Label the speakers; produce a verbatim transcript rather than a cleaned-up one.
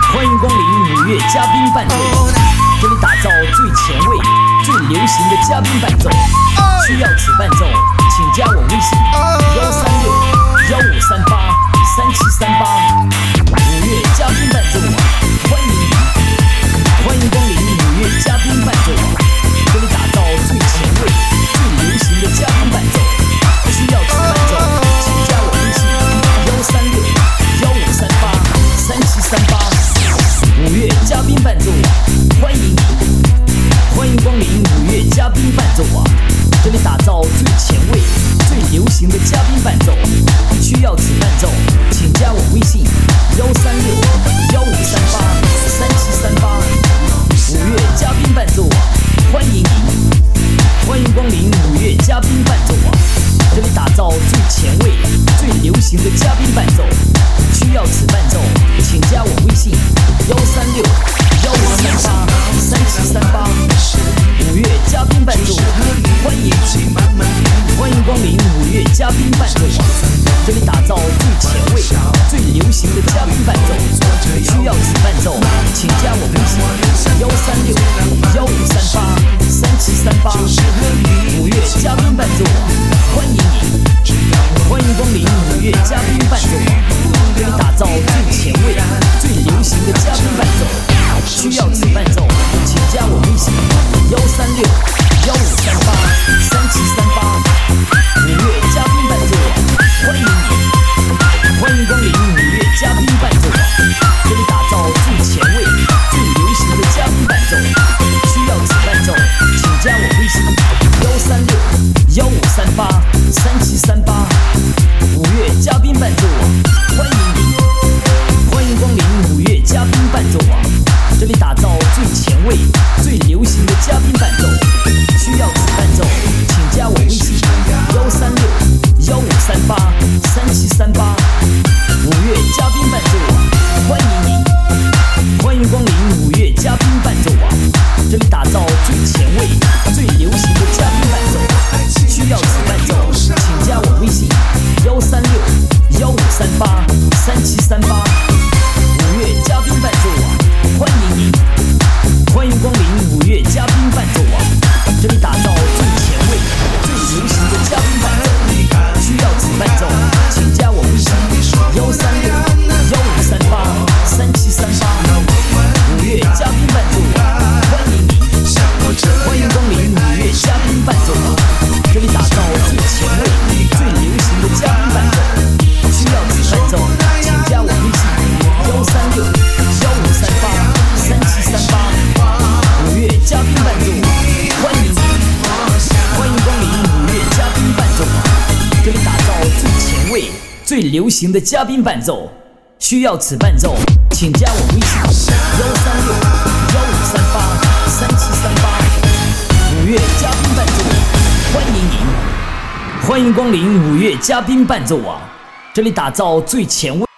Speaker 1: 欢迎光临五月嘉宾伴奏，这里打造最前卫、最流行的嘉宾伴奏。需要此伴奏，请加我微信幺三六幺五三八三七三八。五月嘉宾伴奏，欢迎你！欢迎光临五月嘉宾伴奏，这里打造最前卫、最流行的嘉宾伴奏。需要此伴奏，请加我微信幺三六幺五三八三七三八。五月嘉宾伴奏，欢迎你！欢迎光临五月嘉宾伴奏网，这里打造最前卫、最流行的嘉宾伴奏。需要此伴奏，请加我微信幺三六幺五三八三七三八。五月嘉宾伴奏网，欢迎你！欢迎光临五月嘉宾伴奏网，这里打造最前卫、最流行的嘉宾伴奏。需要此伴奏，请加我微信幺三六幺五三八三七三八。五月嘉宾伴奏，欢迎你！欢迎光临五月嘉宾伴奏网，这里打造最前卫、最流行的嘉宾伴奏。需要此伴奏，请加我微信幺三六幺五三八三七三八。五月嘉宾伴奏网，欢迎你！欢迎光临五月嘉宾伴奏网，这里打造最前卫、最流行的嘉宾伴奏。需要此伴奏，请加我微信幺三六幺五三八三七三八。五月嘉宾伴奏网，欢迎你！欢迎光临五月嘉宾伴奏网，这里打造最前卫、最流行的嘉宾伴奏。需要此伴奏，请加我微信幺三六幺五三八三七三八。五月嘉宾伴奏网，欢迎你！欢迎光临五月嘉宾伴奏网，这里打造最前卫、最流行的嘉宾伴奏。需要此伴奏，请加我微信幺三六幺五三八三七三八。五月嘉宾伴奏网，欢迎你！欢迎光临五月嘉宾伴奏网，这里打造最前卫、最流行的嘉宾伴奏。需要此伴奏，请加我微信幺三六幺五三八三七三八。五月嘉宾伴奏网，欢迎你！欢迎光临五月嘉宾伴奏网，这里打造最前卫、最流行的嘉宾伴奏。需要此伴奏，请加我微信幺三六幺五三八三七三八。五月嘉宾伴奏网，欢迎你！欢迎光临五月嘉宾伴奏网，这里打造最前卫、最流行的嘉宾伴奏。需要此伴奏，请加我微信幺三六幺五三八三七三八。五月嘉宾伴奏网，欢迎你！欢迎光临五月嘉宾伴奏网，这里打造最前卫、最流行的嘉宾伴奏。需要此伴奏，请加我微信幺三六幺五三八三七三八。五月嘉宾伴奏网，欢迎您！欢迎光临五月嘉宾伴奏网，这里打造最前卫。